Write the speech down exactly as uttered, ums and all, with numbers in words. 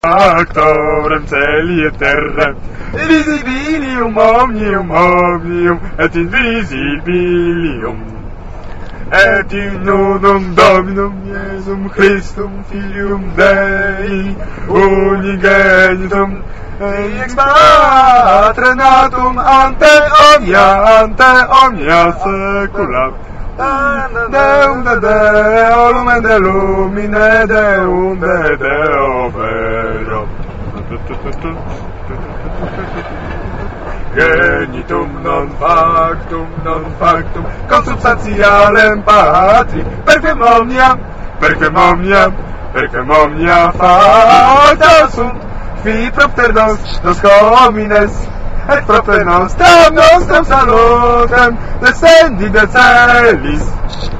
Actorem celi et terra, visibilium omnium omnium et invisibilium, et in unum Dominum Iesum Christum Filium Dei unigenitum, ex Patre natum ante omnia, ante omnia saecula, Deum de Deo, lumen de lumine, Deum de Deo vero. Genitum non factum, non factum, consubstantialem patri, perquem omnia, perquem omnia, perquem omnia facta sunt, fi propter nos, nos homines, et propter nostram nostram salutem descendi de celis.